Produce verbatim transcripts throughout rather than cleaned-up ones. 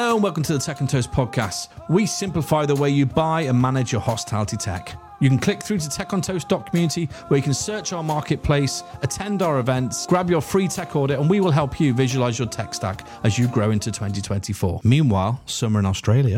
Hello and welcome to the Tech and Toast podcast. We simplify the way you buy and manage your hospitality tech. You can click through to tech on toast dot community where you can search our marketplace, attend our events, grab your free tech audit, and we will help you visualize your tech stack as you grow into twenty twenty-four. Meanwhile, summer in Australia.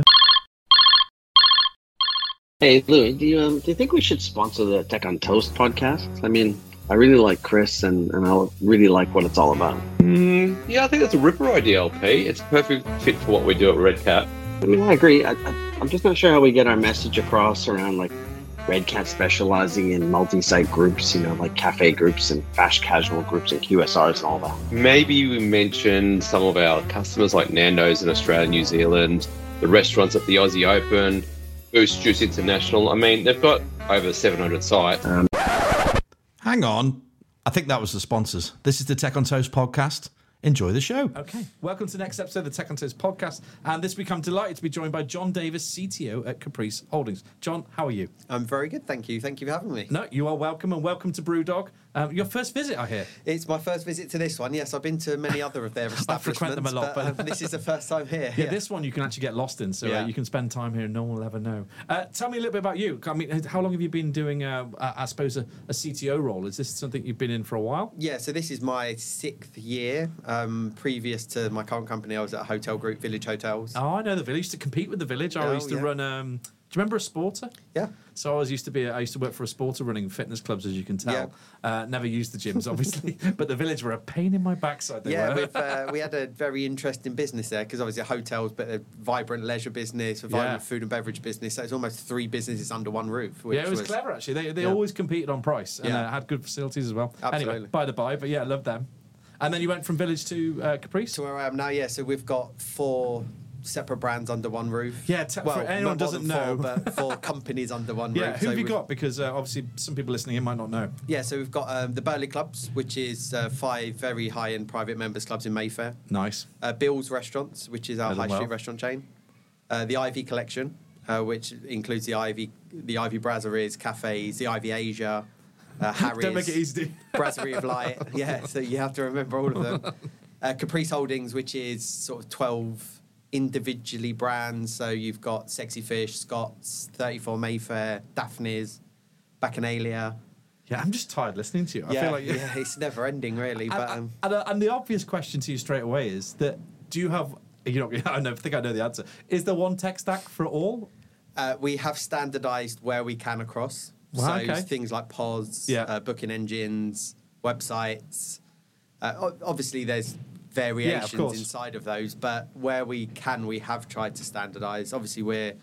Hey, Lou, do you, um, do you think we should sponsor the Tech on Toast podcast? I mean, I really like Chris and, and I really like what it's all about. Mm, yeah, I think that's a ripper idea, L P. It's a perfect fit for what we do at Red Cat. I mean, I agree. I, I, I'm just not sure how we get our message across around like Red Cat specializing in multi-site groups, you know, like cafe groups and fast casual groups and Q S Rs and all that. Maybe we mention some of our customers like Nando's in Australia, New Zealand, the restaurants at the Aussie Open, Boost Juice International. I mean, they've got over seven hundred sites. Um, Hang on. I think that was the sponsors. This is the Tech on Toast podcast. Enjoy the show. Okay. Welcome to the next episode of the Tech on Toast podcast. And this week I'm delighted to be joined by John Davis, C T O at Caprice Holdings. John, how are you? I'm very good, thank you. Thank you for having me. No, you are welcome, and welcome to Brewdog. Um, your first visit, I hear. It's my first visit to this one. Yes, I've been to many other of their establishments. I frequent them a lot, but, but um, this is the first time here. Yeah, yeah, this one you can actually get lost in, so yeah. uh, you can spend time here and no one will ever know. Uh, tell me a little bit about you. I mean, how long have you been doing, uh, I suppose, a, a C T O role? Is this something you've been in for a while? Yeah, so this is my sixth year. Um, previous to my current company, I was at a hotel group, Village Hotels. Oh, I know the Village. I used to compete with the Village. I oh, used to yeah. run... Um, do you remember a Sporter? Yeah. So I was used to be. I used to work for a Sporter running fitness clubs, as you can tell. Yeah. Uh, never used the gyms, obviously, but the Village were a pain in my backside. They yeah, were. we've, uh, we had a very interesting business there because obviously hotels, but a vibrant leisure business, a vibrant yeah. food and beverage business. So it's almost three businesses under one roof. Which yeah, it was, was clever actually. They they yeah. always competed on price and yeah. uh, had good facilities as well. Absolutely. Anyway, by the by, but yeah, I love them. And then you went from Village to uh, Caprice? To where I am now, yeah. So we've got four separate brands under one roof. Yeah, t- well, for anyone doesn't know. Four, but four companies under one yeah, roof. Who so have you got? Because uh, obviously some people listening in might not know. Yeah, so we've got um, the Burley Clubs, which is uh, five very high-end private members clubs in Mayfair. Nice. Uh, Bill's Restaurants, which is our high well. street restaurant chain. Uh, the Ivy Collection, uh, which includes the Ivy, the Ivy Brasseries, cafes, the Ivy Asia, uh, Harry's. Don't make it easy. Brasserie of Light. Yeah, so you have to remember all of them. Uh, Caprice Holdings, which is sort of twelve individually brands. So you've got Sexy Fish, Scott's, thirty-four Mayfair, Daphne's, Bacchanalia. Yeah, I'm just tired listening to you. Yeah, I feel like yeah, it's never ending really. But and, um, and, and the obvious question to you straight away is that do you have? You know, I know, think I know the answer. Is there one tech stack for all? Uh, we have standardised where we can across. Wow, so okay. things like P O S, yeah. uh, booking engines, websites. Uh, obviously, there's variations yeah, of inside of those, but where we can, we have tried to standardise. Obviously, we're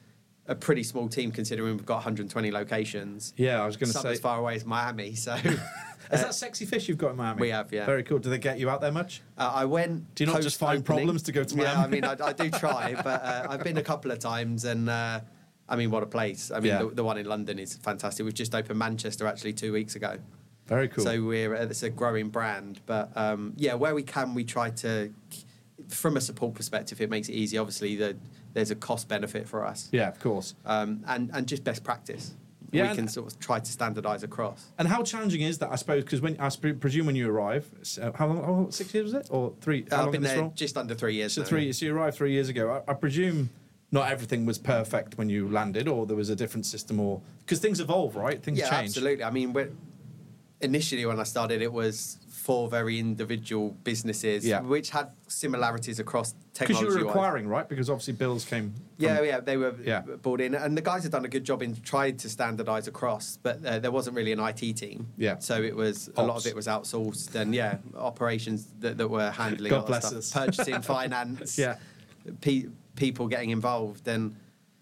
a pretty small team considering we've got one hundred twenty locations. Yeah, I was going to say as far away as Miami. So, is that Sexy Fish you've got in Miami? We have, yeah. Very cool. Do they get you out there much? Uh, I went. Do you not just find problems to go to Miami? Yeah, I mean, I, I do try, but uh, I've been a couple of times, and uh, I mean, what a place! I mean, yeah. the, the one in London is fantastic. We've just opened Manchester actually two weeks ago. Very cool. So we're uh, it's a growing brand, but um, yeah, where we can, we try to. From a support perspective, it makes it easy. Obviously, the, there's a cost benefit for us. Yeah, of course. Um, and and just best practice. Yeah, we can sort of try to standardise across. And how challenging is that? I suppose because when I presume when you arrive, uh, how long? Oh, six years was it, or three? How I've long been there role? just under three years. So now, three. yeah. So you arrived three years ago. I, I presume not everything was perfect when you landed, or there was a different system, or because things evolve, right? Things yeah, change. Absolutely. I mean, we're, initially when I started, it was four very individual businesses, yeah. which had similarities across technology. Because you were acquiring, right? Because obviously bills came. From, yeah, yeah, they were yeah. brought in, and the guys had done a good job in trying to standardise across, but uh, there wasn't really an I T team. Yeah. So it was Ops. a lot of it was outsourced, and yeah, operations that, that were handling God a lot bless of us. stuff, purchasing, finance, yeah, pe- people getting involved. And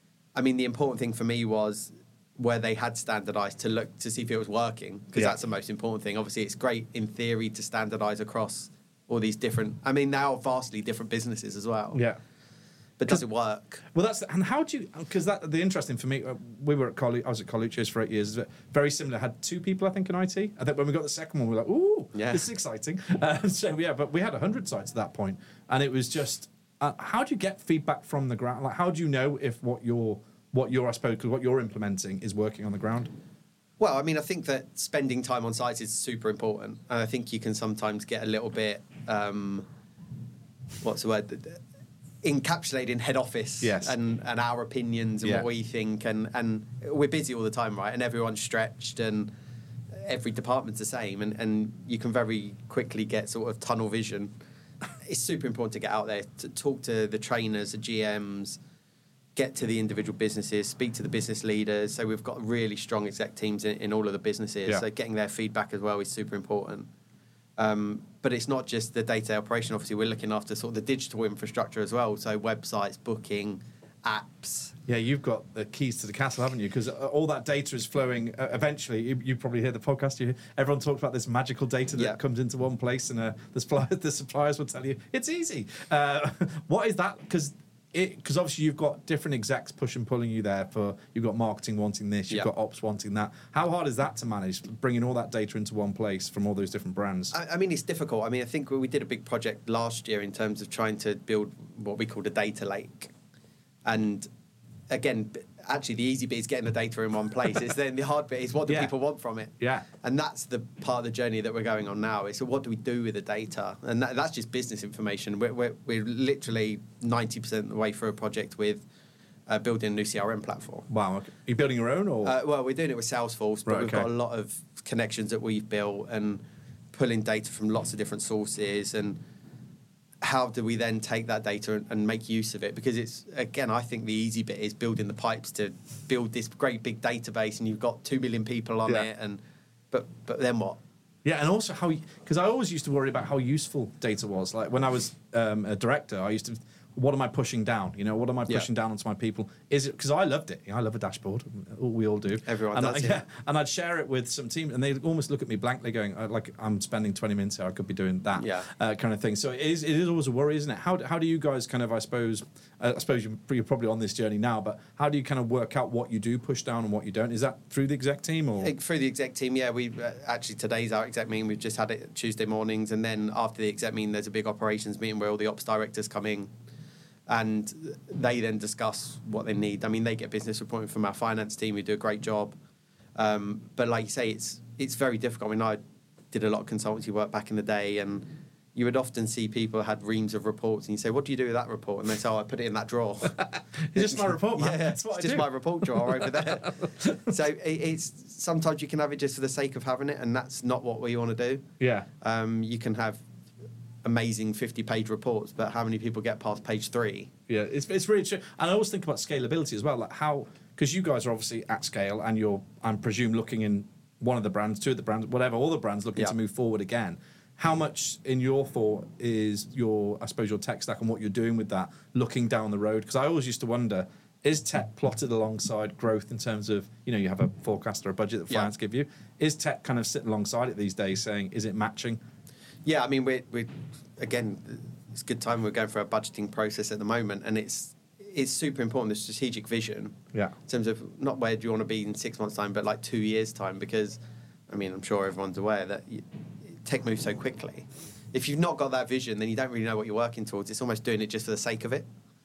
I mean, the important thing for me was where they had standardised to look to see if it was working, because yeah. that's the most important thing. Obviously, it's great in theory to standardise across all these different, I mean, now vastly different businesses as well. Yeah. But does it work? Well, that's and how do you? Because that the interesting for me, uh, we were at Colu- I was at Colucci's for eight years. Very similar. Had two people, I think, in I T. I think when we got the second one, we were like, "Ooh, yeah. this is exciting." Uh, so yeah, but we had a hundred sites at that point, and it was just uh, how do you get feedback from the ground? Like, how do you know if what you're what you're I suppose because what you're implementing is working on the ground? Well, I mean, I think that spending time on sites is super important, and I think you can sometimes get a little bit, um, what's the word? encapsulated in head office Yes. and, and our opinions and Yeah. what we think, and, and we're busy all the time, right? And everyone's stretched, and every department's the same, and, and you can very quickly get sort of tunnel vision. It's super important to get out there, to talk to the trainers, the G Ms, get to the individual businesses, speak to the business leaders. So we've got really strong exec teams in, in all of the businesses. Yeah. So getting their feedback as well is super important. Um, but it's not just the day-to-day operation. Obviously, we're looking after sort of the digital infrastructure as well. So websites, booking, apps. Yeah, you've got the keys to the castle, haven't you? Because all that data is flowing. Uh, eventually, you, you probably hear the podcast. You, everyone talks about this magical data that Yeah. comes into one place, and uh, the, suppliers, the suppliers will tell you it's easy. Uh, what is that? Because because obviously you've got different execs push and pulling you there. For you've got marketing wanting this, you've Yeah. got ops wanting that. How hard is that to manage, bringing all that data into one place from all those different brands? I, I mean, it's difficult. I mean, I think we did a big project last year in terms of trying to build what we called a data lake. And again, b- actually, the easy bit is getting the data in one place. It's then the hard bit is what do Yeah. people want from it? Yeah. And that's the part of the journey that we're going on now. Is so what do we do with the data? And that, that's just business information. We're, we're, we're literally ninety percent of the way through a project with uh, building a new C R M platform. Wow, okay. Are you building your own or? Uh, well, we're doing it with Salesforce, but Right, we've okay. got a lot of connections that we've built and pulling data from lots of different sources. And how do we then take that data and, and make use of it? Because it's, again, I think the easy bit is building the pipes to build this great big database, and you've got two million people on Yeah. it. And but but then what? Yeah, and also how, because I always used to worry about how useful data was. Like when I was um, a director, I used to, what am I pushing down? You know, what am I Yeah. pushing down onto my people? Is it because I loved it? You know, I love a dashboard. All we all do. Everyone and does, I, yeah. And I'd share it with some team, and they almost look at me blankly, going, uh, "Like I'm spending twenty minutes here. I could be doing that." Yeah. uh, kind of thing. So it is. It is always a worry, isn't it? How do- how do you guys kind of? I suppose. Uh, I suppose you're you're probably on this journey now, but how do you kind of work out what you do push down and what you don't? Is that through the exec team or? Uh, Through the exec team, yeah. We uh, actually today's our exec meeting. We've just had it Tuesday mornings, and then after the exec meeting, there's a big operations meeting where all the ops directors come in, and they then discuss what they need. I mean, they get business reporting from our finance team, who do a great job. Um, but like you say, it's it's very difficult. I mean, I did a lot of consultancy work back in the day, and you would often see people had reams of reports, and you say, "What do you do with that report?" And they say, "Oh, I put it in that drawer." It's just my report, man. Yeah, That's what it's I just do. my report drawer over there. So it, it's sometimes you can have it just for the sake of having it, and that's not what we want to do. Yeah. Um, you can have amazing fifty-page reports, but how many people get past page three? Yeah, it's, it's really true. And I always think about scalability as well, like how, because you guys are obviously at scale and you're, I presume, looking in one of the brands, two of the brands, whatever, all the brands looking Yeah. to move forward again. How much in your thought is your, I suppose, your tech stack and what you're doing with that looking down the road? Because I always used to wonder, is tech plotted alongside growth in terms of, you know, you have a forecast or a budget that Yeah. finance give you. Is tech kind of sitting alongside it these days saying, is it matching? Yeah, I mean, we're, we're again, it's a good time. We're going through a budgeting process at the moment, and it's it's super important, the strategic vision. Yeah. In terms of not where do you want to be in six months' time, but like two years' time, because, I mean, I'm sure everyone's aware that you, tech moves so quickly. If you've not got that vision, then you don't really know what you're working towards. It's almost doing it just for the sake of it.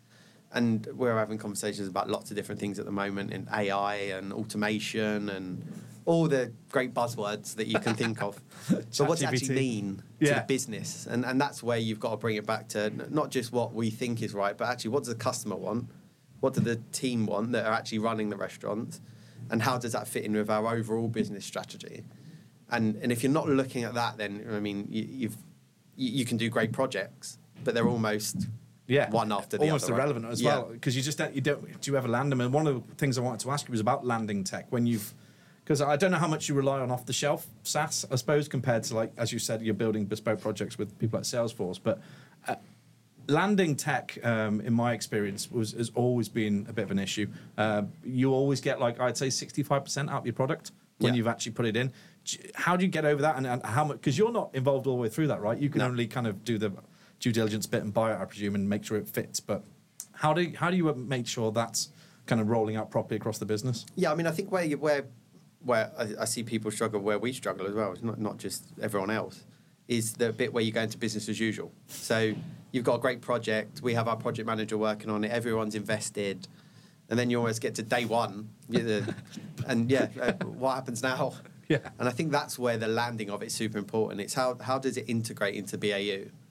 And we're having conversations about lots of different things at the moment in A I and automation and all the great buzzwords that you can think of. So what's it actually ChatGPT. mean to Yeah. the business? And and that's where you've got to bring it back to n- not just what we think is right, but actually what does the customer want? What do the team want that are actually running the restaurant? And how does that fit in with our overall business strategy? And and if you're not looking at that, then, I mean, you, you've you, you can do great projects, but they're almost Yeah, one after the almost other. right? irrelevant as Yeah. well, because you just don't, you don't do you ever land them? And one of the things I wanted to ask you was about landing tech when you've, because I don't know how much you rely on off the shelf SaaS, I suppose, compared to, like, as you said, you're building bespoke projects with people like Salesforce, but uh, landing tech, um, in my experience, was has always been a bit of an issue. Uh, you always get, like, I'd say sixty-five percent out of your product when Yeah. you've actually put it in. How do you get over that, and, and how much? Because you're not involved all the way through that, right? You can No. only kind of do the due diligence bit and buy it, I presume, and make sure it fits. But how do how do you make sure that's kind of rolling out properly across the business? Yeah, I mean, I think where you, where where I, I see people struggle, where we struggle as well, it's not not just everyone else, is the bit where you go into business as usual. So you've got a great project, we have our project manager working on it, everyone's invested, and then you almost get to day one, you're the- and yeah, uh, what happens now? Yeah. And I think that's where the landing of it's super important. It's how how does it integrate into B A U?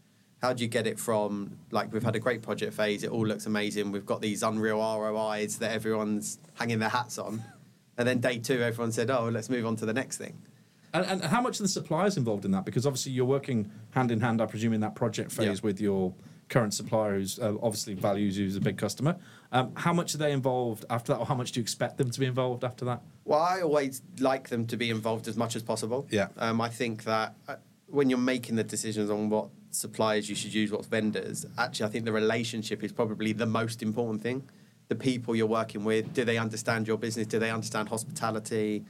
How do you get it from, like, we've had a great project phase, it all looks amazing, we've got these unreal R O Is that everyone's hanging their hats on, and then day two, everyone said, oh, let's move on to the next thing. And, and how much are the suppliers involved in that? Because obviously you're working hand in hand, I presume, in that project phase Yeah. with your current supplier, who's uh, obviously values you as a big customer. Um, how much are they involved after that, or how much do you expect them to be involved after that? Well, I always like them to be involved as much as possible. Yeah. Um, I think that uh, when you're making the decisions on what suppliers you should use, what vendors, actually, I think the relationship is probably the most important thing. The people you're working with, do they understand your business? Do they understand hospitality?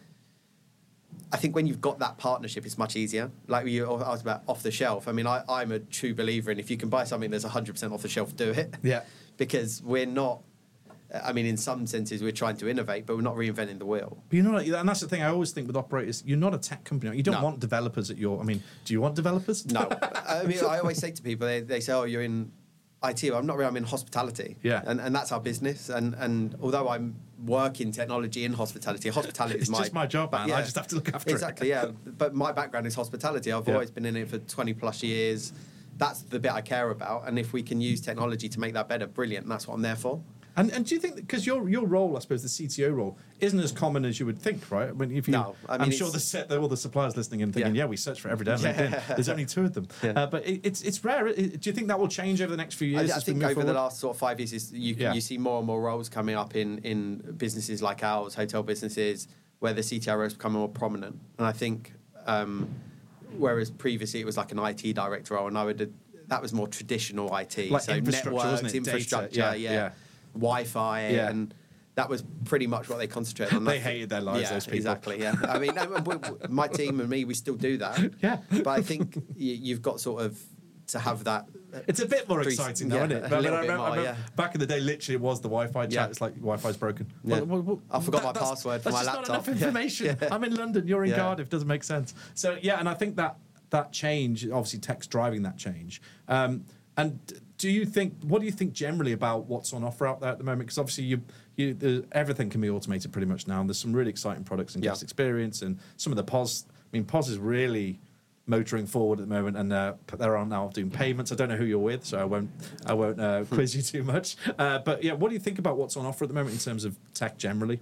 I think when you've got that partnership, it's much easier. Like you asked about off the shelf. I mean, I, I'm a true believer in if you can buy something that's one hundred percent off the shelf, do it. Yeah. Because we're not, I mean, in some senses, we're trying to innovate, but we're not reinventing the wheel. But you're not, and that's the thing I always think with operators, you're not a tech company. You don't No. want developers at your, I mean, do you want developers? No. I mean, I always say to people, they, they say, oh, you're in I T. Well, I'm not really, I'm in hospitality. Yeah. And, and that's our business. And, and although I'm working technology in hospitality, hospitality It's is my... just my job, man. I just have to look after it. Exactly, yeah. But my background is hospitality. I've Yeah. always been in it for twenty plus years. That's the bit I care about. And if we can use technology to make that better, brilliant. That's what I'm there for. And, and do you think, because your your role, I suppose, the C T O role, isn't as common as you would think, right? I mean, if you, No, I mean, I'm sure it's- the set, all the suppliers listening and thinking, yeah, Yeah. we search for it every day on Yeah. LinkedIn. There's only two of them. Yeah. Uh, but it, it's it's rare. It- do you think that will change over the next few I, years? I as we think move over the forward? last sort of five years, is you, Yeah. you see more and more roles coming up in, in businesses like ours, hotel businesses, where the C T O is becoming more prominent. And I think, um, whereas previously it was like an I T director role, and I would that was more traditional I T, Like so infrastructure, networks, wasn't it? Data, infrastructure, yeah, yeah, yeah. Wi-Fi, Yeah. and that was pretty much what they concentrated on. They I think- hated their lives, yeah, those people. Exactly, yeah. I mean, no, we- we- my team and me, we still do that. Yeah. But I think you, you've got sort of to have that. It's a bit more Three- exciting, though, yeah, isn't it? a But I mean, little I bit remember, I more, remember yeah. back in the day, literally, it was the Wi-Fi chat. Yeah. It's like Wi-Fi's broken. Yeah. Well, well, well, I forgot my that's- password for that's my just laptop. Not enough information. Yeah. I'm in London. You're in Yeah. Cardiff. Doesn't make sense. So yeah, and I think that that change, obviously, tech's driving that change. Um, and do you think? What do you think generally about what's on offer out there at the moment? Because obviously, you, you, the, everything can be automated pretty much now. And there's some really exciting products in Yeah. guest experience, and some of the P O S. I mean, P O S is really motoring forward at the moment, and uh, they're on now doing payments. I don't know who you're with, so I won't I won't uh, quiz you too much. Uh, but yeah, what do you think about what's on offer at the moment in terms of tech generally?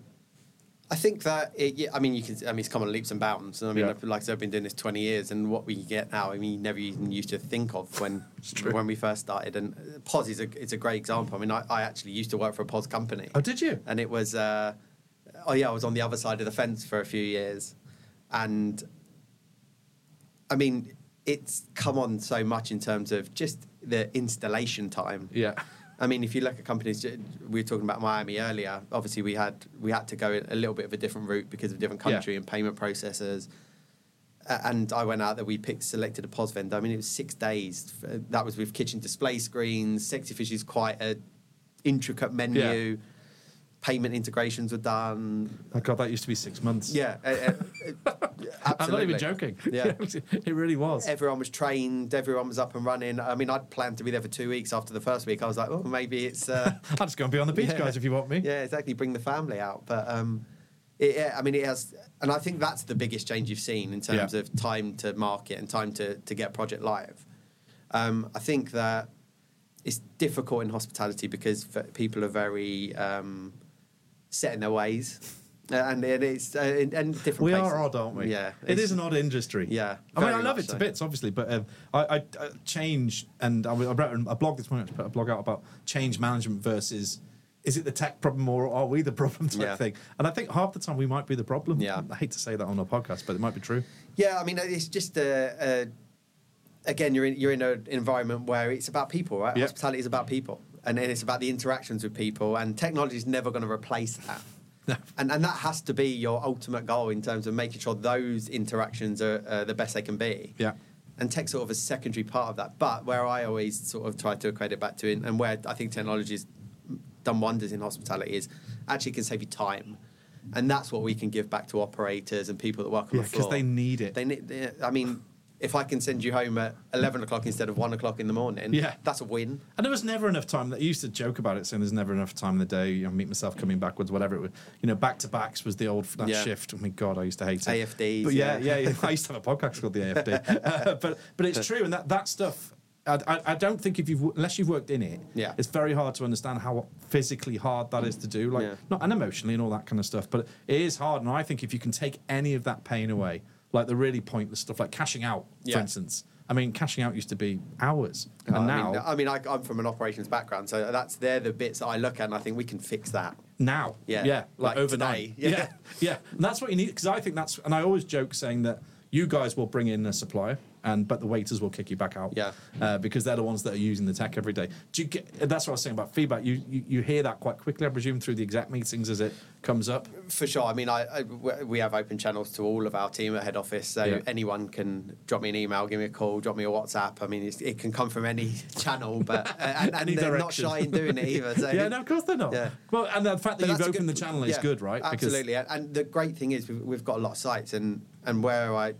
I think that it, yeah, I mean you can I mean it's come on leaps and bounds. I mean Yeah. like I said, I've been doing this twenty years, and what we get now, I mean you never even used to think of when true. when we first started. And uh, P O S is a it's a great example. I mean I, I actually used to work for a P O S company. Oh, did you? And it was uh, oh yeah, I was on the other side of the fence for a few years, and I mean it's come on so much in terms of just the installation time. Yeah. I mean, if you look at companies, we were talking about Miami earlier. Obviously, we had we had to go a little bit of a different route because of different country Yeah. and payment processors. A- And I went out there. We picked selected a P O S vendor. I mean, it was six days. That was with kitchen display screens. Sexy Fish is quite a intricate menu. Yeah. Payment integrations were done. Oh God, that used to be six months. Yeah, uh, uh, absolutely. I'm not even joking. Yeah. It really was. Everyone was trained. Everyone was up and running. I mean, I'd planned to be there for two weeks. After the first week, I was like, oh, maybe it's. Uh, I'll just go and be on the beach, Yeah. guys, if you want me. Yeah, exactly. Bring the family out, but um, it, yeah, I mean, it has, and I think that's the biggest change you've seen in terms Yeah. of time to market and time to to get a project live. Um, I think that it's difficult in hospitality because f- people are very um, set in their ways, uh, and it is uh, in, and different. We places. are odd, aren't we? Yeah, It is an odd industry. Yeah, I mean, I very love much it to so. bits, obviously, but um, I, I uh, change, and I, I wrote a blog this morning, I put a blog out about change management versus is it the tech problem or are we the problem type Yeah. thing? And I think half the time we might be the problem. Yeah. I hate to say that on a podcast, but it might be true. Yeah, I mean, it's just a. a again, you're in you're in an environment where it's about people, right? Yep. Hospitality is about people, and then it's about the interactions with people, and technology is never going to replace that. No. And and that has to be your ultimate goal in terms of making sure those interactions are uh, the best they can be. Yeah. And tech's sort of a secondary part of that. But where I always sort of try to equate it back to, and where I think technology's done wonders in hospitality, is actually can save you time. And that's what we can give back to operators and people that work on Yeah, the floor. because they need it. They need. They, I mean, if I can send you home at eleven o'clock instead of one o'clock in the morning, Yeah. that's a win. And there was never enough time. I used to joke about it, saying there's never enough time in the day. You know, meet myself coming backwards, whatever it was. You know, back to backs was the old that Yeah. shift. Oh my God, I used to hate it. A F Ds, But yeah, yeah. yeah, yeah. I used to have a podcast called the A F D. uh, but but it's true, and that that stuff I, I, I don't think if you've unless you've worked in it, Yeah. it's very hard to understand how physically hard that is to do, like Yeah. not and emotionally and all that kind of stuff. But it is hard, and I think if you can take any of that pain away, like the really pointless stuff, like cashing out, Yeah. for instance. I mean, cashing out used to be hours, and I now, mean, I mean, I, I'm from an operations background, so that's they're the bits that I look at, and I think we can fix that. now, Yeah. yeah, like, Like overnight, today. yeah. Yeah. yeah, And that's what you need, because I think that's, and I always joke saying that you guys will bring in a supplier, and but the waiters will kick you back out, Yeah. uh, because they're the ones that are using the tech every day. Do you get? That's what I was saying about feedback. You, you you hear that quite quickly, I presume, through the exec meetings as it comes up. For sure. I mean, I, I we have open channels to all of our team at head office, so Yeah. anyone can drop me an email, give me a call, drop me a WhatsApp. I mean, it's, it can come from any channel, but and, and Any they're not direction. shy in doing it either. So Yeah, no, of course they're not. Yeah. Well, and the fact that But you've that's a opened good- the channel is yeah, good, right? Because- Absolutely. And the great thing is we've, we've got a lot of sites, and and where I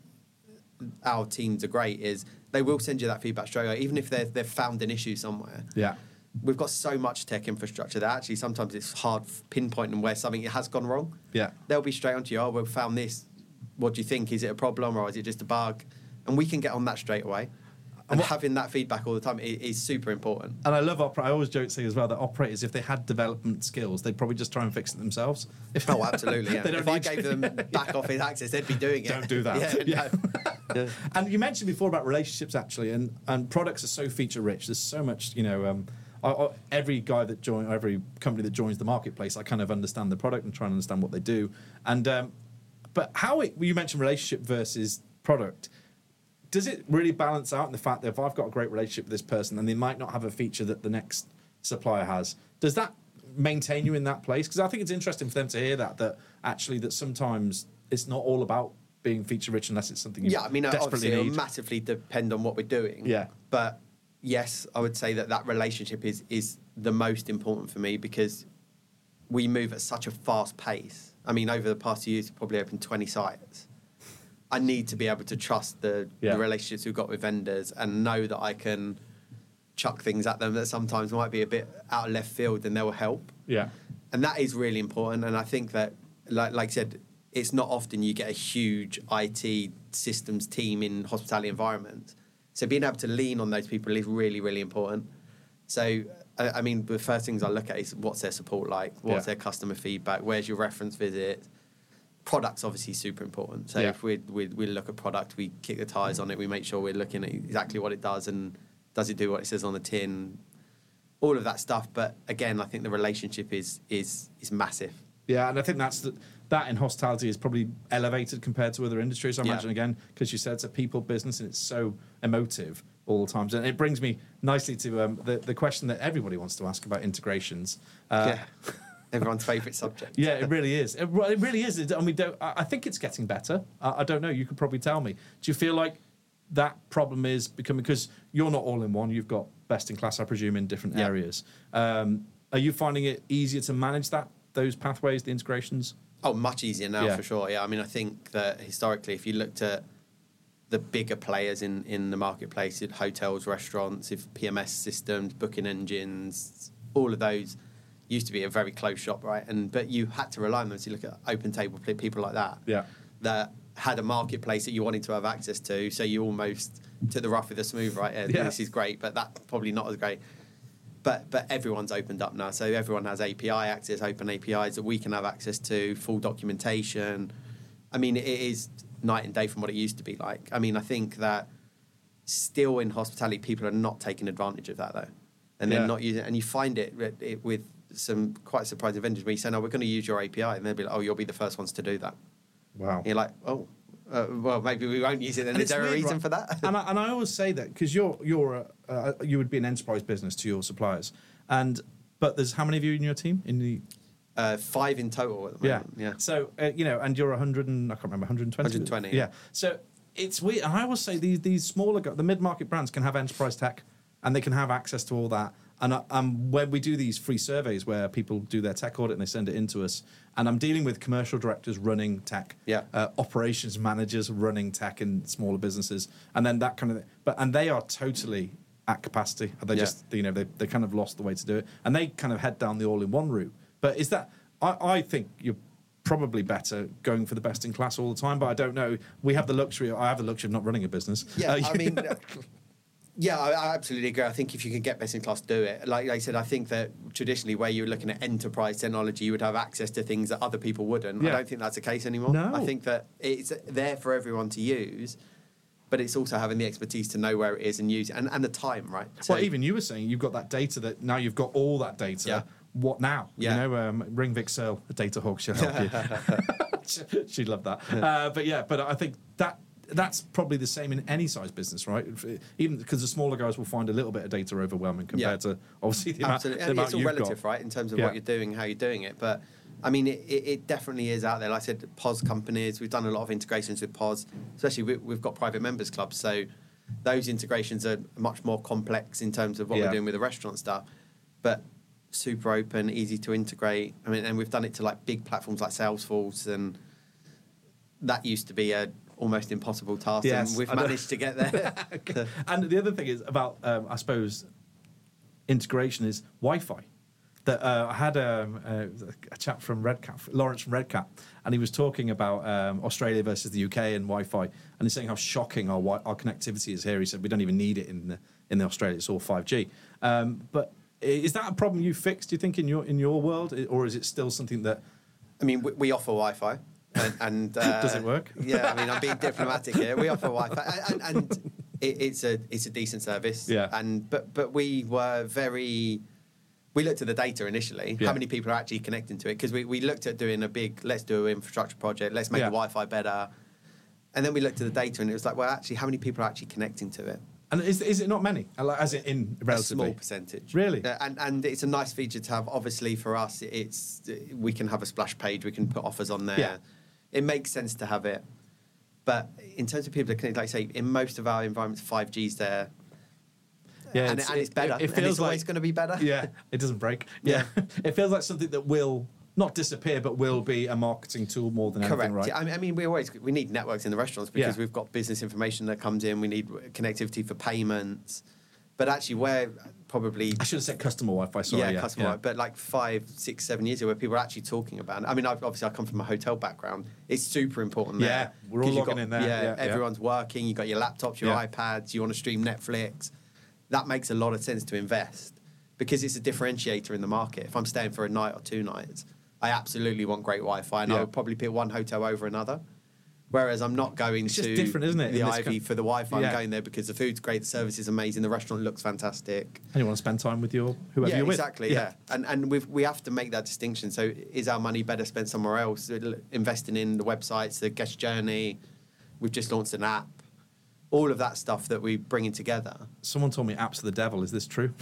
our teams are great is they will send you that feedback straight away, even if they've they've found an issue somewhere. yeah, We've got so much tech infrastructure that actually sometimes it's hard pinpointing where something has gone wrong. yeah. They'll be straight onto you. Oh, we've found this. What do you think? Is it a problem or is it just a bug? And we can get on that straight away. And what- having that feedback all the time is, is super important. And I love opera. I always joke say as well that operators, if they had development skills, they'd probably just try and fix it themselves. If Oh, absolutely. Yeah. They don't If I need gave to- them back office access, they'd be doing it. Don't do that. Yeah. Yeah. no. And you mentioned before about relationships, actually, and, and products are so feature rich. There's so much, you know. Um, I, I, every guy that join, every company that joins the marketplace, I kind of understand the product and try and understand what they do. And um, but how it, you mentioned relationship versus product. Does it really balance out in the fact that if I've got a great relationship with this person and they might not have a feature that the next supplier has, does that maintain you in that place? Because I think it's interesting for them to hear that, that actually that sometimes it's not all about being feature rich unless it's something you Yeah, I mean, obviously desperately it'll need. massively depend on what we're doing. Yeah. But yes, I would say that that relationship is is the most important for me because we move at such a fast pace. I mean, over the past few years, we've probably opened twenty sites. I need to be able to trust the, Yeah. the relationships we've got with vendors and know that I can chuck things at them that sometimes might be a bit out of left field and they will help. Yeah. And that is really important. And I think that, like, like I said, it's not often you get a huge I T systems team in hospitality environments. So being able to lean on those people is really, really important. So, I, I mean, the first things I look at is what's their support like? What's Yeah. their customer feedback? Where's your reference visit? Product's obviously super important. So Yeah. if we we we look at product, we kick the tires on it. We make sure we're looking at exactly what it does and does it do what it says on the tin? All of that stuff. But again, I think the relationship is is is massive. Yeah, and I think that's the, that in hospitality is probably elevated compared to other industries. I Yeah. imagine again because you said it's a people business and it's so emotive all the times. And it brings me nicely to um, the the question that everybody wants to ask about integrations. Uh, Yeah. Everyone's favourite subject. Yeah, it really is. It, re- it really is. It, I mean, don't, I I think it's getting better. I, I don't know. You could probably tell me. Do you feel like that problem is becoming because you're not all in one? You've got best in class, I presume, in different Yeah. areas. Um, are you finding it easier to manage that those pathways, the integrations? Oh, much easier now Yeah. for sure. Yeah, I mean, I think that historically, if you looked at the bigger players in, in the marketplace, in hotels, restaurants, if P M S systems, booking engines, all of those used to be a very close shop, right? And but you had to rely on them. So you look at Open Table, people like that, Yeah. that had a marketplace that you wanted to have access to. So you almost took the rough with the smooth, right? Yeah, Yeah. This is great, but that's probably not as great. But but everyone's opened up now, so everyone has A P I access, open A P Is that we can have access to, full documentation. I mean, it is night and day from what it used to be like. I mean, I think that still in hospitality, people are not taking advantage of that though, and they're Yeah. not using it. And you find it, it with some quite surprising vendors where you say, "No, we're going to use your A P I," and they'll be like, "Oh, you'll be the first ones to do that." Wow. And you're like, "Oh, uh, well, maybe we won't use it." Then And is it's there a weird, reason right? for that? and, I, and I always say that because you're you're a, uh, you would be an enterprise business to your suppliers, and but there's how many of you in your team in the Uh, five in total at the yeah moment. Yeah. So uh, you know, and you're a hundred and I can't remember one hundred twenty. one hundred twenty, Yeah. yeah. So it's weird. And I always say these these smaller gu- the mid market brands can have enterprise tech, and they can have access to all that. And uh, um, when we do these free surveys where people do their tech audit and they send it in to us, and I'm dealing with commercial directors running tech, Yeah. uh, operations managers running tech in smaller businesses, and then that kind of thing. But and they are totally at capacity. They Yeah. just you know they they kind of lost the way to do it, and they kind of head down the all in one route. But is that I, I think you're probably better going for the best in class all the time, but I don't know. We have the luxury. I have the luxury of not running a business. Yeah, Uh, I mean, Yeah, I, I absolutely agree. I think if you can get best in class, do it. Like, like I said, I think that traditionally where you're looking at enterprise technology, you would have access to things that other people wouldn't. Yeah. I don't think that's the case anymore. No. I think that it's there for everyone to use, but it's also having the expertise to know where it is and use it, and, and the time, right? So, Well, even you were saying you've got that data that now you've got all that data. Yeah. What now? Yeah. You know, um, ring Vic Searle, a data hawk, she'll help you. She'd love that. Uh, but yeah, but I think that that's probably the same in any size business, right? Even because the smaller guys will find a little bit of data overwhelming compared Yeah. to obviously the amount, absolutely. the And amount it's all you've relative, got. right, in terms of Yeah. what you're doing, how you're doing it. But I mean, it, it, it definitely is out there. Like I said, P O S companies, we've done a lot of integrations with P O S, especially we, we've got private members clubs. So those integrations are much more complex in terms of what Yeah. we're doing with the restaurant stuff. But super open, easy to integrate. I mean, and we've done it to like big platforms like Salesforce, and that used to be a almost impossible task, Yes, and we've I know. managed to get there. And the other thing is about, um, I suppose, integration is Wi-Fi. That uh, I had um, a, a chap from Redcat, Lawrence from Redcat, and he was talking about um, Australia versus the U K and Wi-Fi, and he's saying how shocking our wi- our connectivity is here. He said we don't even need it in the in the Australia; it's all five G. Um, but is that a problem you fixed? Do you think in your in your world, or is it still something that? I mean, we, we offer Wi-Fi, and, and uh, Does it work? Yeah, I mean, I'm being diplomatic here. We offer Wi-Fi, and, and it, it's a it's a decent service. Yeah. And but but we were very. We looked at the data initially. Yeah. How many people are actually connecting to it? Because we, we looked at doing a big, let's do an infrastructure project. Let's make Yeah. the Wi-Fi better. And then we looked at the data, and it was like, well, actually, how many people are actually connecting to it? And is is it not many? Like, as in, in A relatively small percentage. Really? Uh, and and it's a nice feature to have. Obviously, for us, it's we can have a splash page. We can put offers on there. Yeah. It makes sense to have it. But in terms of people that connect, like I say, in most of our environments, five G's there. Yeah, and, it's- it, and it's it- better. it and feels it's always like- going to be better. Yeah, it doesn't break. Yeah, it feels like something that will not disappear, but will be a marketing tool more than anything, Correct. right? I mean, I mean, we always we need networks in the restaurants because Yeah. we've got business information that comes in. We need connectivity for payments. But actually, where probably I should have said customer Wi-Fi. Sorry, yeah, yeah, customer. yeah. Wi-Fi, But like five, six, seven years ago, where people are actually talking about it. I mean, I've, obviously, I come from a hotel background. It's super important. Yeah, there, we're all 'cause you've logging got- in there. Yeah, Yeah, yeah. everyone's working. You have got your laptops, your Yeah. iPads. You want to stream Netflix. That makes a lot of sense to invest because it's a differentiator in the market. If I'm staying for a night or two nights, I absolutely want great Wi-Fi, and Yeah. I would probably pick one hotel over another. Whereas I'm not going It's to just different, isn't it, the in this Ivy coun- for the Wi-Fi. Yeah. I'm going there because the food's great, the service is amazing, the restaurant looks fantastic. And you want to spend time with your whoever yeah, you're with. exactly. Yeah, and and we we have to make that distinction. So, is our money better spent somewhere else? Investing in the websites, the guest journey. We've just launched an app. All of that stuff that we're bringing together. Someone told me apps are the devil. Is this true?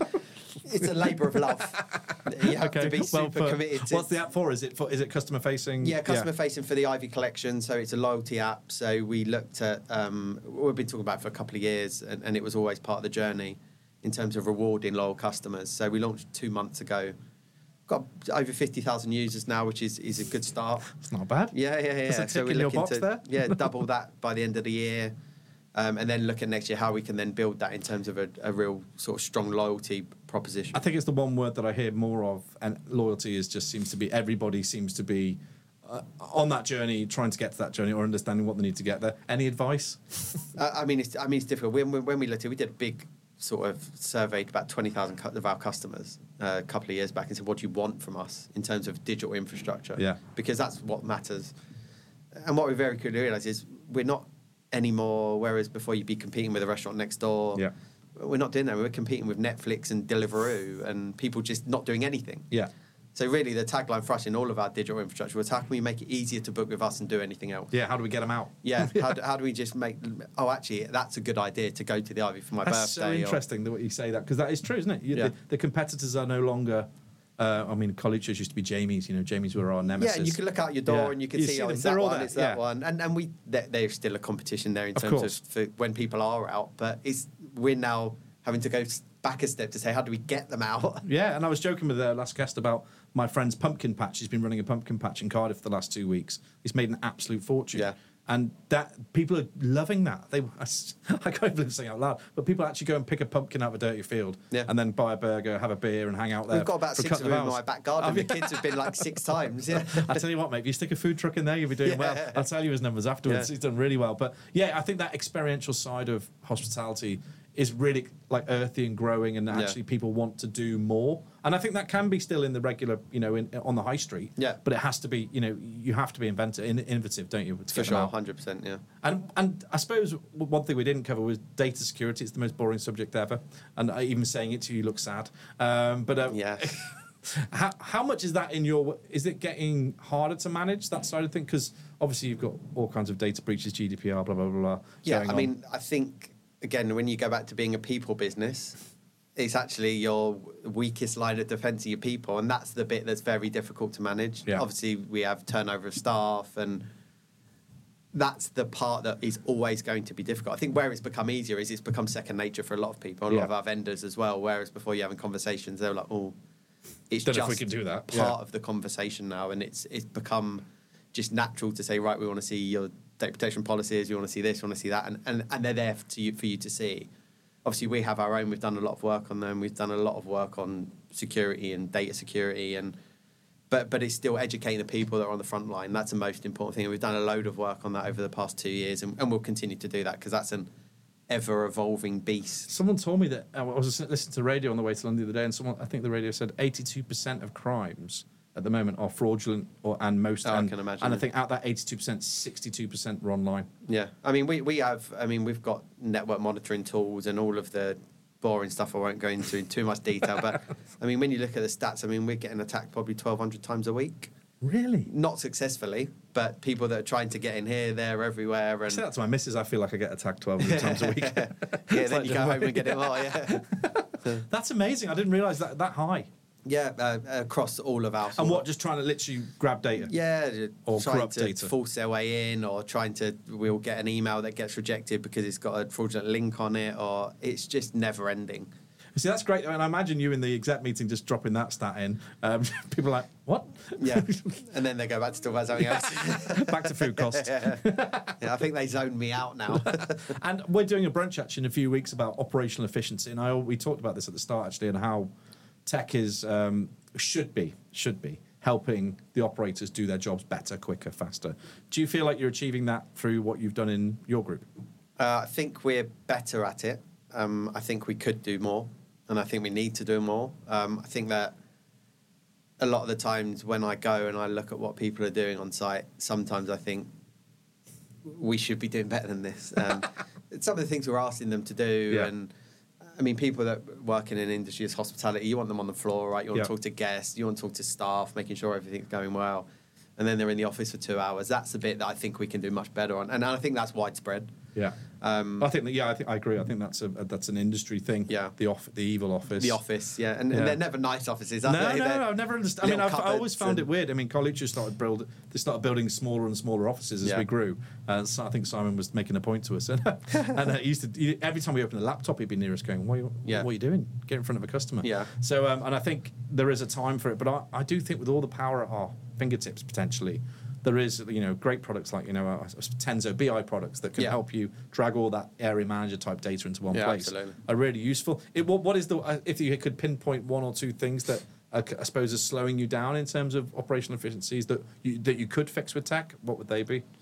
It's a labour of love. You have to be super for- committed to. What's the app for? Is it for? Is it customer facing? Yeah, customer facing for the Ivy collection. So it's a loyalty app. So we looked at, um, we've been talking about it for a couple of years, and, and it was always part of the journey in terms of rewarding loyal customers. So we launched two months ago. Got over fifty thousand users now, which is, is a good start. It's not bad. Yeah, yeah, yeah. There's a So tick we're in your looking box to there. yeah double that by the end of the year, um, and then look at next year how we can then build that in terms of a, a real sort of strong loyalty proposition. I think it's the one word that I hear more of, and loyalty is just seems to be everybody seems to be uh, on that journey, trying to get to that journey or understanding what they need to get there. Any advice? Uh, I mean, it's I mean it's difficult. When when when we looked at, it, we did a big sort of surveyed about twenty thousand of our customers uh, a couple of years back and said, what do you want from us in terms of digital infrastructure? Yeah. Because that's what matters. And what we very quickly realised is we're not anymore, whereas before you'd be competing with a restaurant next door. Yeah. We're not doing that. We're competing with Netflix and Deliveroo and people just not doing anything. Yeah. So really the tagline for us in all of our digital infrastructure was how can we make it easier to book with us and do anything else? Yeah. How do we get them out? Yeah, how, do, how do we just make? Oh, actually, that's a good idea to go to the Ivy for my That's birthday. so or- interesting that what you say that because that is true, isn't it? You, Yeah. the, the competitors are no longer. Uh, I mean, colleges used to be Jamie's. You know, Jamie's were our nemesis. yeah, and you can look out your door Yeah. and you can You see, see oh, them, it's they're that all one, there, it's that yeah. one, and and we there, there's still a competition there in Of terms course. of for when people are out, but it's we're now having to go s- back a step to say how do we get them out? Yeah, and I was joking with the last guest about my friend's pumpkin patch. He's been running a pumpkin patch in Cardiff for the last two weeks. He's made an absolute fortune. Yeah. And that people are loving that. They, I, s- I can't believe I'm saying it out loud, but people actually go and pick a pumpkin out of a dirty field, Yeah. and then buy a burger, have a beer, and hang out there. We've got about for a six of couple them in hours. my back garden. The kids have been like six times. Yeah. I tell you what, mate, if you stick a food truck in there, you'll be doing Yeah. well. I'll tell you his numbers afterwards. Yeah. He's done really well. But yeah, I think that experiential side of hospitality is really like earthy and growing, and actually Yeah. people want to do more. And I think that can be still in the regular, you know, in, on the high street. Yeah. But it has to be, you know, you have to be inventive, in, innovative, don't you? to For get them sure, out. one hundred percent, yeah. And and I suppose w- one thing we didn't cover was data security. It's the most boring subject ever, and I, even saying it to you looks sad. Um, but uh, Yeah. how how much is that in your? Is it getting harder to manage that side of thing? Because obviously you've got all kinds of data breaches, G D P R, blah blah blah. blah Yeah, going I on. mean, I think, again, when you go back to being a people business, it's actually your weakest line of defence of your people, and that's the bit that's very difficult to manage. Yeah. Obviously, we have turnover of staff, and that's the part that is always going to be difficult. I think where it's become easier is it's become second nature for a lot of people, a lot Yeah. of our vendors as well, whereas before you're having conversations, they're like, oh, it's Don't know just if we can do that. part Yeah. of the conversation now, and it's it's become just natural to say, right, we want to see your data protection policies, you want to see this, you want to see that, and, and, and they're there to you, for you to see. Obviously, we have our own, we've done a lot of work on them, we've done a lot of work on security and data security, and but but it's still educating the people that are on the front line. That's the most important thing, and we've done a load of work on that over the past two years, and, and we'll continue to do that, because that's an ever-evolving beast. Someone told me that I was listening to radio on the way to London the other day, and someone I think the radio said eighty-two percent of crimes at the moment are fraudulent, or and most. Oh, I and, can imagine, And I yeah. think out that eighty-two percent, sixty-two percent were online. Yeah, I mean, we, we have, I mean, we've got network monitoring tools and all of the boring stuff I won't go into in too much detail, but I mean, when you look at the stats, I mean, we're getting attacked probably twelve hundred times a week. Really? Not successfully, but people that are trying to get in here, there, everywhere. I And say that to my missus. I feel like I get attacked twelve hundred times a week. yeah, It's then like, you go home and get it more, yeah. That's amazing. I didn't realise that that high. Yeah, uh, across all of our... And sort what? of- Just trying to literally grab data. Yeah, Or trying corrupt to data. force their way in, or trying to, we'll get an email that gets rejected because it's got a fraudulent link on it, or it's just never ending. See, that's great. And I imagine you in the exec meeting just dropping that stat in. Um, people are like, what? Yeah, and then they go back to talk about something else. Back to food costs. yeah. yeah, I think they zoned me out now. And we're doing a brunch actually in a few weeks about operational efficiency. And I we talked about this at the start actually, and how tech is um, should be should be helping the operators do their jobs better, quicker, faster. Do you feel like you're achieving that through what you've done in your group? Uh, I think we're better at it. Um, I think we could do more, and I think we need to do more. Um, I think that a lot of the times when I go and I look at what people are doing on site, sometimes I think we should be doing better than this. Um, some of the things we're asking them to do, Yeah. and I mean, people that work in an industry as hospitality, you want them on the floor, right? You want Yeah. to talk to guests, you want to talk to staff, making sure everything's going well. And then they're in the office for two hours. That's the bit that I think we can do much better on. And I think that's widespread. Yeah. Um, I think that, yeah, I think I agree. I think that's a, a that's an industry thing. Yeah. The off the evil office. The office, yeah. And, Yeah. and they're never nice offices, are No, they? no, They're no, I've never understood. I mean, little I've, I always cupboards found it and- weird. I mean, Colucci started build, they started building smaller and smaller offices as Yeah. we grew. Uh, so I think Simon was making a point to us, and, and uh, he used to he, every time we opened a laptop, he'd be near us going, "What are you, Yeah. what are you doing? Get in front of a customer." Yeah. So, um, and I think there is a time for it, but I, I do think with all the power at our fingertips potentially, there is, you know, great products like, you know, uh, Tenzo B I products that can Yeah. help you drag all that area manager type data into one Yeah, place. absolutely. Are really useful. It, what, what is the, uh, if you could pinpoint one or two things that uh, I suppose is slowing you down in terms of operational efficiencies that you, that you could fix with tech, what would they be?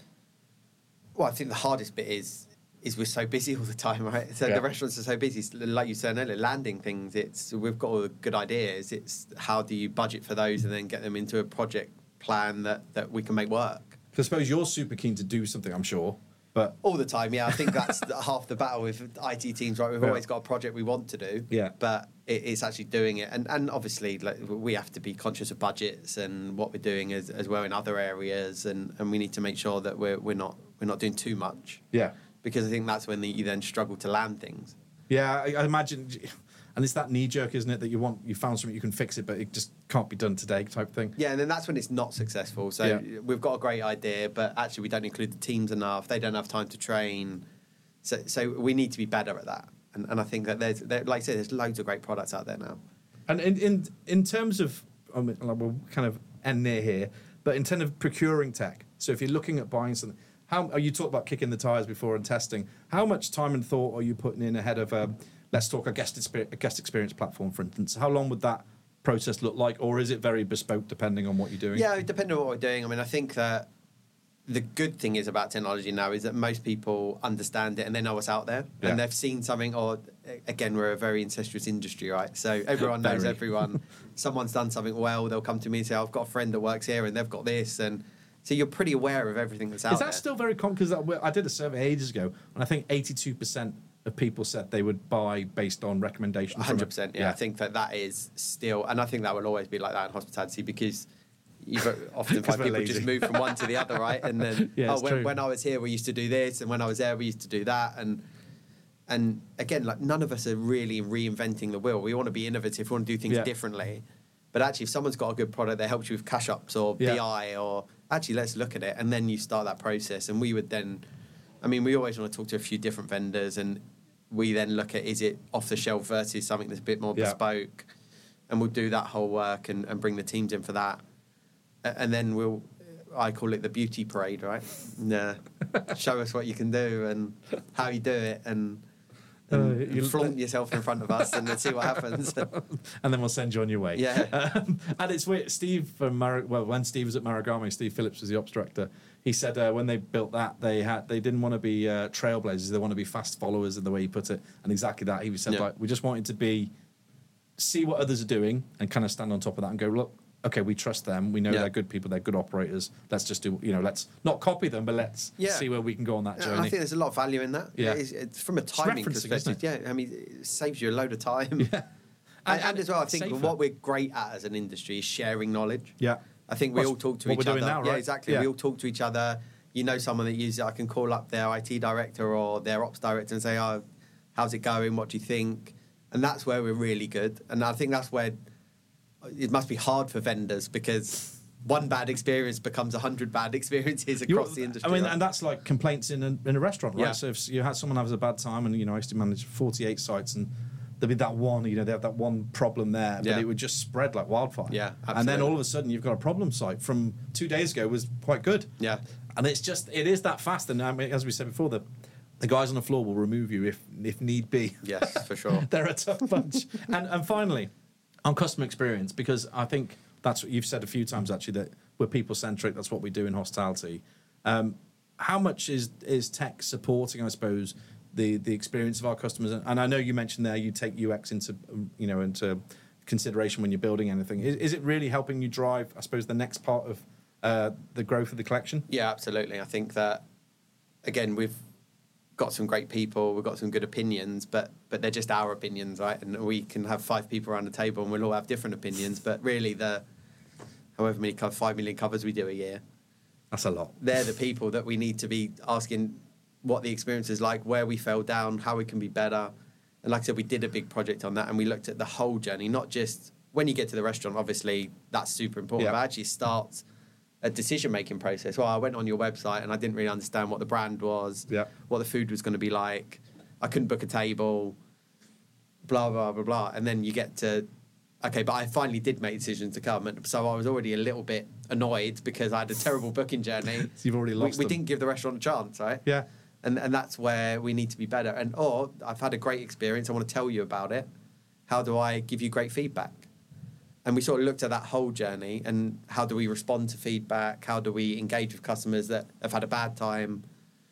Well, I think the hardest bit is is we're so busy all the time, right? So Yeah. the restaurants are so busy. Like you said earlier, landing things. It's we've got all the good ideas. It's how do you budget for those and then get them into a project plan that, that we can make work. 'Cause I suppose you're super keen to do something, I'm sure, but All the time, yeah. I think that's the- half the battle with I T teams, right? We've Yeah. always got a project we want to do, Yeah. but it, it's actually doing it. And and obviously, like, we have to be conscious of budgets and what we're doing as, as well in other areas, and, and we need to make sure that we're we're not we're not doing too much, yeah. because I think that's when the, you then struggle to land things. Yeah, I, I imagine, and it's that knee jerk, isn't it, that you want, you found something, you can fix it, but it just can't be done today type thing. Yeah, and then that's when it's not successful. So Yeah. we've got a great idea, but actually we don't include the teams enough. They don't have time to train. So so we need to be better at that. And and I think that there's, there, like I said, there's loads of great products out there now. And in in, in terms of, I mean, like, we'll kind of end near here, but in terms of procuring tech, so if you're looking at buying something, how are you talked about kicking the tires before and testing? How much time and thought are you putting in ahead of, um, let's talk a guest, exper- a guest experience platform, for instance? How long would that process look like, or is it very bespoke depending on what you're doing? Yeah, depending on what we're doing. I mean, I think that the good thing is about technology now is that most people understand it and they know what's out there Yeah. and they've seen something. Or again, we're a very incestuous industry, right? So everyone knows Very. everyone. Someone's done something well, they'll come to me and say, "I've got a friend that works here and they've got this," and so you're pretty aware of everything that's out Is that there. still very common? Because I did a survey ages ago, and I think eighty-two percent of people said they would buy based on recommendations. one from hundred it. percent. Yeah, I think that that is still, and I think that will always be like that in hospitality because you often Because find we're people lazy. just move from one to the other, right? And then, Yeah, oh, it's when, true. when I was here, we used to do this, and when I was there, we used to do that, and and again, like none of us are really reinventing the wheel. We want to be innovative. We want to do things Yeah. differently. But actually, if someone's got a good product that helps you with cash ups or Yeah. B I, or actually, let's look at it, and then you start that process. And we would then, I mean, we always want to talk to a few different vendors, and we then look at is it off the shelf versus something that's a bit more Yeah. bespoke, and we'll do that whole work and, and bring the teams in for that. A- And then we'll, I call it the beauty parade, right? Nah, show us what you can do and how you do it, and, and, Uh, and you- flaunt yourself in front of us, and let's see what happens. And then we'll send you on your way. Yeah. Um, and it's weird. Steve from Mar- well, when Steve was at Marugame, Steve Phillips was the ops director. He said uh, when they built that, they had they didn't want to be uh, trailblazers. They want to be fast followers, in the way he put it. And exactly that. He said Yeah. like we just wanted to be see what others are doing and kind of stand on top of that and go, look, okay, we trust them. We know Yeah. they're good people. They're good operators. Let's just do, you know, let's not copy them, but let's Yeah. see where we can go on that Yeah, journey. I think there's a lot of value in that. Yeah. It's, it's from a timing referencing, perspective. isn't Yeah, I mean, it saves you a load of time. Yeah. And, And- and as well, I and think safer. what we're great at as an industry is sharing knowledge. Yeah. I think we What's- all talk to what each we're other. doing now, Yeah, right? exactly. Yeah. We all talk to each other. You know, someone that uses it, I can call up their I T director or their ops director and say, "Oh, how's it going? What do you think?" And that's where we're really good. And I think that's where it must be hard for vendors because one bad experience becomes a hundred bad experiences across You- the industry. I mean, right? and that's like complaints in a, in a restaurant, right? Yeah. So if you had someone has a bad time, and you know, I used to manage forty-eight sites, and there'd be that one, you know, they have that one problem there, but Yeah. it would just spread like wildfire. Yeah, And then absolutely. all of a sudden, you've got a problem site from two days ago was quite good. Yeah. And it's just it is that fast, and I mean, as we said before, the the guys on the floor will remove you if if need be. Yes, for sure. They're a tough bunch. and and finally, on customer experience, because I think that's what you've said a few times actually, that we're people centric. That's what we do in hospitality. Um, how much is is tech supporting, I suppose, the the experience of our customers? And I know you mentioned there you take U X into um, you know into consideration when you're building anything. Is, is it really helping you drive, I suppose, the next part of uh, the growth of the collection? Yeah, absolutely. I think that again we've got some great people, we've got some good opinions, but but they're just our opinions, right? And we can have five people around the table and we'll all have different opinions, but really the however many co- five million covers we do a year, That's a lot. they're the people that we need to be asking what the experience is like, where we fell down, how we can be better. And like I said, we did a big project on that and we looked at the whole journey, not just when you get to the restaurant, obviously that's super important, Yeah. but actually starts a decision-making process. Well, I went on your website and I didn't really understand what the brand was, Yeah. what the food was going to be like. I couldn't book a table, blah, blah, blah, blah. And then you get to, okay, but I finally did make decisions to come. And so I was already a little bit annoyed because I had a terrible booking journey. So you've already lost We, we them. didn't give the restaurant a chance, right? Yeah. And and that's where we need to be better. And or I've had a great experience, I want to tell you about it. How do I give you great feedback? And we sort of looked at that whole journey and how do we respond to feedback? How do we engage with customers that have had a bad time?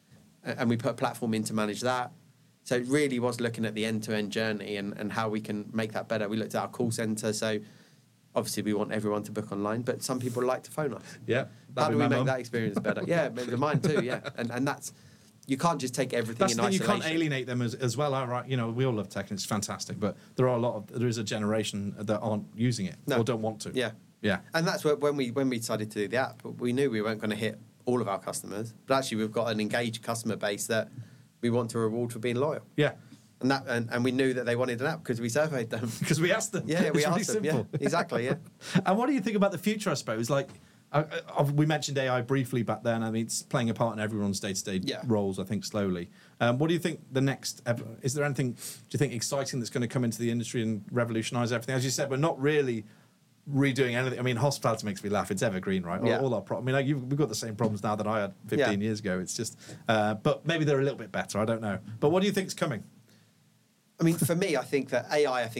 A- And we put a platform in to manage that. So it really was looking at the end-to-end journey and, and how we can make that better. We looked at our call centre. So obviously we want everyone to book online, but some people like to phone us. Yeah. How That'd do be we my make mum. that experience better? Yeah, maybe mine too, yeah. And and that's, you can't just take everything That's in the thing, you isolation. can't alienate them as, as well. Right? You know, we all love tech and it's fantastic, but there are a lot of there is a generation that aren't using it No. or don't want to. Yeah. Yeah. And that's where, when we when we decided to do the app, we knew we weren't going to hit all of our customers, but actually we've got an engaged customer base that we want to reward for being loyal. Yeah. And that and, and we knew that they wanted an app because we surveyed them. Because we asked them. Yeah, we It's really asked them. Yeah, simple. exactly. Yeah. And what do you think about the future, I suppose? Like, uh, uh, we mentioned A I briefly back then. I mean, it's playing a part in everyone's day-to-day Yeah. roles, I think, slowly. Um, what do you think the next... ev- Is there anything, do you think, exciting that's going to come into the industry and revolutionise everything? As you said, we're not really redoing anything. I mean, hospitality makes me laugh. It's evergreen, right? All, Yeah. all our pro- I mean, like, you've, we've got the same problems now that I had fifteen Yeah. years ago. It's just... Uh, but maybe they're a little bit better. I don't know. But what do you think's coming? I mean, for me, I think that A I, I think is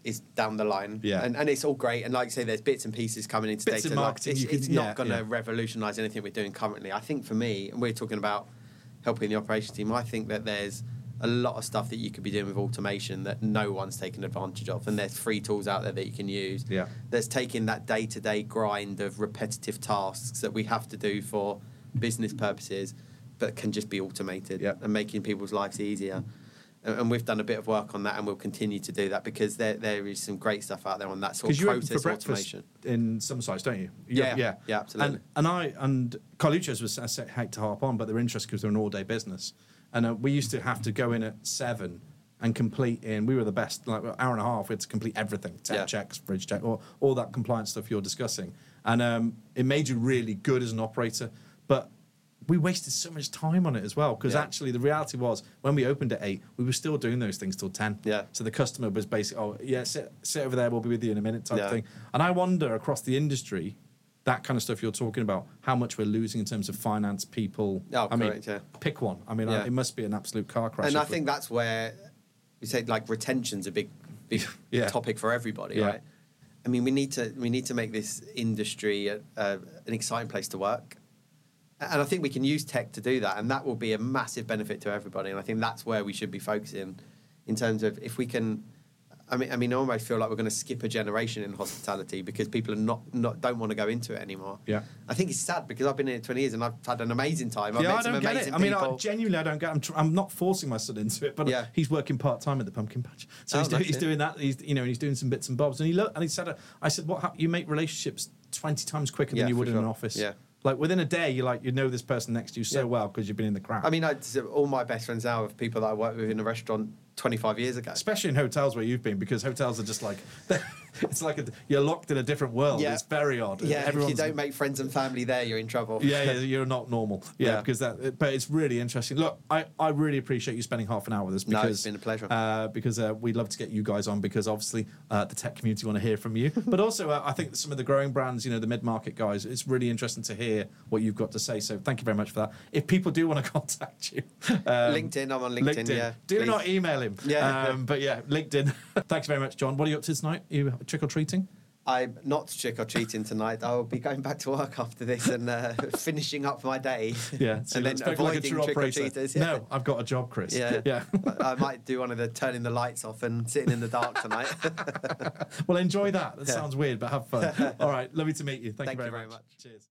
is down the line. Yeah. And, and it's all great. And like I say, there's bits and pieces coming into Bits data. in Like, marketing, it's you can- it's yeah, not going to yeah. revolutionise anything we're doing currently. I think for me, and we're talking about helping the operations team, I think that there's a lot of stuff that you could be doing with automation that no one's taken advantage of. And there's free tools out there that you can use. Yeah. That's taking that day-to-day grind of repetitive tasks that we have to do for business purposes, but can just be automated Yeah. and making people's lives easier. And and we've done a bit of work on that, and we'll continue to do that because there there is some great stuff out there on that sort Because of you open for process breakfast automation. in some sites, don't you? Yeah, yeah, yeah, absolutely. And, and I and Carlucci's was I say, hate to harp on, but they're interested because they're an all-day business, and uh, we used to have to go in at seven and complete in. We were the best, like an hour and a half. We had to complete everything: tech Yeah. checks, fridge check, all, all that compliance stuff you're discussing, and um, it made you really good as an operator, but. We wasted so much time on it as well because Yeah. actually the reality was when we opened at eight, we were still doing those things till ten. Yeah. So the customer was basically, oh yeah, sit sit over there, we'll be with you in a minute type Yeah. thing. And I wonder across the industry, that kind of stuff you're talking about, how much we're losing in terms of finance, people. Oh, I mean, correct, yeah. pick one. I mean, Yeah. I, it must be an absolute car crash. And I if we- think that's where we say like retention's a big, big Yeah. topic for everybody, Yeah. right? I mean, we need to we need to make this industry a, a, an exciting place to work, and I think we can use tech to do that, and that will be a massive benefit to everybody. And I think that's where we should be focusing in terms of if we can. I mean, I mean, I almost feel like we're going to skip a generation in hospitality because people are not, not don't want to go into it anymore. Yeah. I think it's sad because I've been here twenty years and I've had an amazing time. I've yeah, met I some don't get amazing it. I mean, I, people. genuinely, I don't get. I'm, tr- I'm not forcing my son into it, but Yeah. he's working part time at the pumpkin patch, so Oh, he's, do, nice, he's yeah. doing that. He's you know, and he's doing some bits and bobs, and he looked and he said, uh, I said, what? hap- You make relationships twenty times quicker Yeah, than you for would in an sure. office. Yeah. Like within a day, you like you know this person next to you so Yeah. well because you've been in the crowd. I mean, I, all my best friends now are people that I worked with in a restaurant twenty-five years ago. especially in hotels where you've been, because hotels are just like it's like a, you're locked in a different world. Yeah. It's very odd. Yeah, if you Everyone's- don't make friends and family there, you're in trouble. yeah, yeah, you're not normal. Yeah, Yeah. because that. But it's really interesting. Look, I, I really appreciate you spending half an hour with us No, because it's been a pleasure. Uh, because uh, we'd love to get you guys on because obviously uh, the tech community want to hear from you, but also uh, I think that some of the growing brands, you know, the mid market guys, it's really interesting to hear what you've got to say. So thank you very much for that. If people do want to contact you, um, LinkedIn, I'm on LinkedIn, yeah, do please. not email him. Yeah. um, but yeah, LinkedIn. Thanks very much, John. What are you up to tonight? Are you trick or treating? I'm not trick or treating tonight. I'll be going back to work after this and uh, finishing up my day. Yeah, so and then let's make it like a avoiding true trick or operator. treaters. No, I've got a job, Chris. Yeah, yeah. I might do one of the turning the lights off and sitting in the dark tonight. Well, enjoy that. That Yeah. sounds weird, but have fun. All right, lovely to meet you. Thank, Thank you you very very much. much. Cheers.